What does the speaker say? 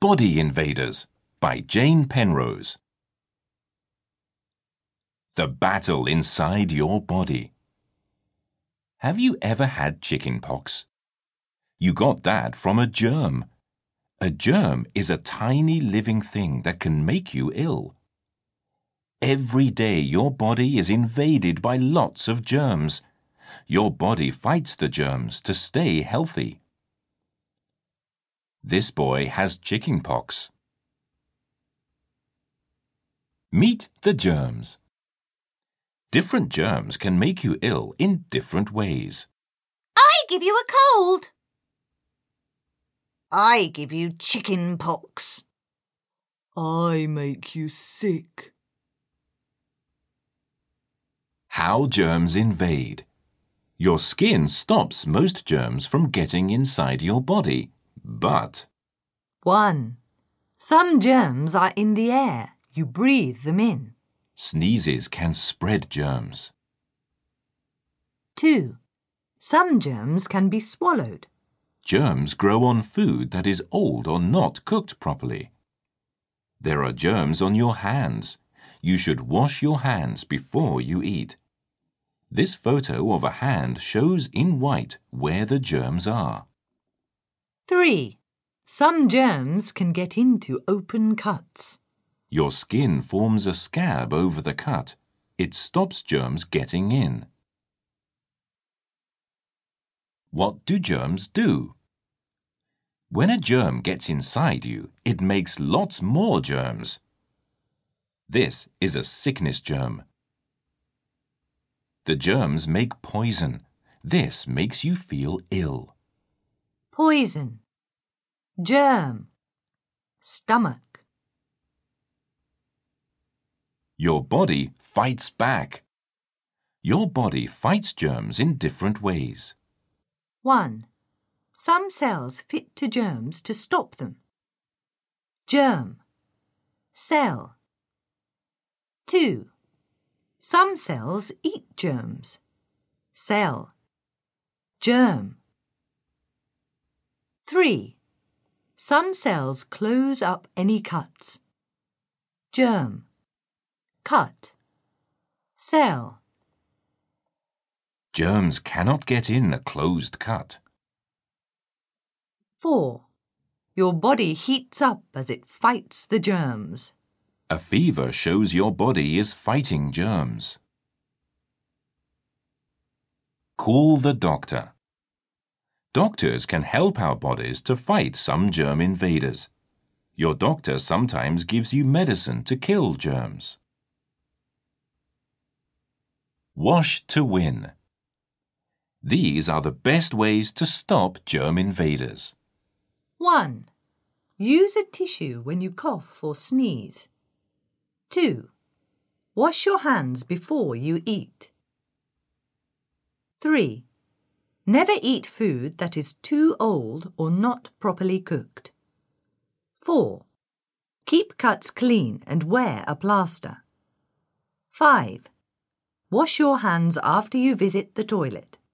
Body Invaders by Jane Penrose. The battle inside your body. Have you ever had chickenpox? You got that from a germ. A germ is a tiny living thing that can make you ill. Every day your body is invaded by lots of germs. Your body fights the germs to stay healthy. This boy has chickenpox. Meet the germs. Different germs can make you ill in different ways. I give you a cold. I give you chicken pox. I make you sick. How germs invade. Your skin stops most germs from getting inside your body, but 1. Some germs are in the air. You breathe them in. sneezes can spread germs. 2. Some germs can be swallowed. Germs grow on food that is old or not cooked properly. There are germs on your hands. You should wash your hands before you eat. This photo of a hand shows in white where the germs are. 3. Some germs can get into open cuts. Your skin forms a scab over the cut. It stops germs getting in. What do germs do? When a germ gets inside you, it makes lots more germs. This is a sickness germ. The germs make poison. This makes you feel ill. Poison. Germ. Stomach. Your body fights back. Your body fights germs in different ways. 1. Some cells fit to germs to stop them. Germ. Cell. 2. Some cells eat germs. Cell. Germ. 3. Some cells close up any cuts. Germ. Cut. Cell. Germs cannot get in a closed cut. 4. Your body heats up as it fights the germs. A fever shows your body is fighting germs. Call the doctor. Doctors can help our bodies to fight some germ invaders. Your doctor sometimes gives you medicine to kill germs. Wash to win. These are the best ways to stop germ invaders. 1. Use a tissue when you cough or sneeze. 2. Wash your hands before you eat. 3. Never eat food that is too old or not properly cooked. 4. Keep cuts clean and wear a plaster. 5. Wash your hands after you visit the toilet.